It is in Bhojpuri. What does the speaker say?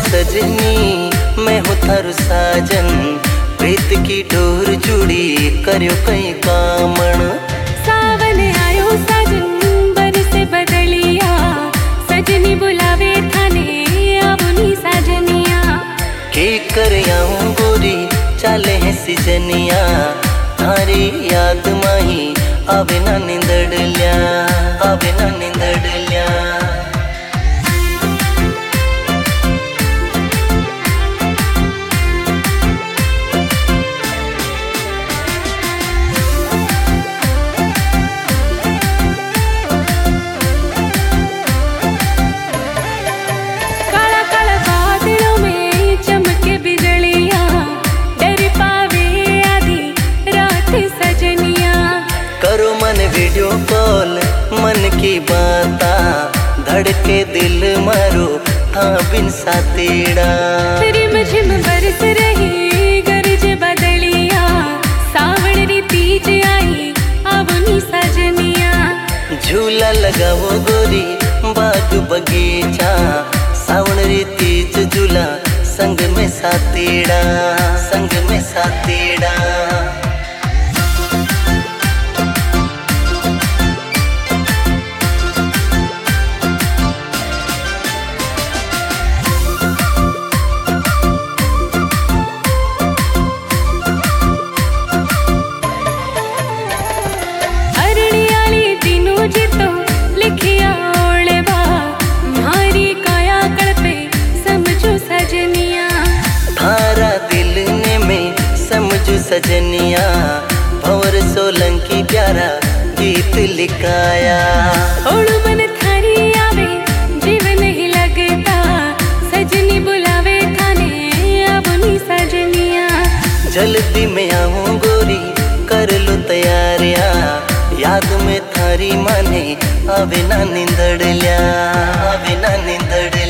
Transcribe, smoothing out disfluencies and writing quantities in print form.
सजनी मैं हूँ थारू साजन, प्रीत की डोर जुड़ी करो कई कामण। सावन आयो साजन बरसे बदलिया, सजनी बुलावे थाने आबुनी साजनिया। के कर आऊं गोरी चाले है सिजनिया, थारी याद माही आवे ना निंदड़ल्या, आवे ना निंदड़ल्या। करो मन वीडियो कॉल मन की बाता, धड़के दिल मारो था बिन सातेड़ा। रिम झिम बरस रही गरज बदलिया, सावण री तीज आई आबुनी सजनिया। झूला लगाओ गोरी बाग बगीचा, सावण री तीज झूला संग में सातेड़ा, संग में सातेड़ा। थारा दिल ने में समझू सजनिया, भंवर सोलंकी प्यारा गीत लिखाया। ओड़ मन थारी आवे जीवन ही लगता, सजनी बुलावे थाने आबुनी सजनिया। जल्दी में आऊं गोरी कर लो तैयारियां, याद में थारी माने आवे ना निंदड़ल्या, आवे ना निंदड़ल्या।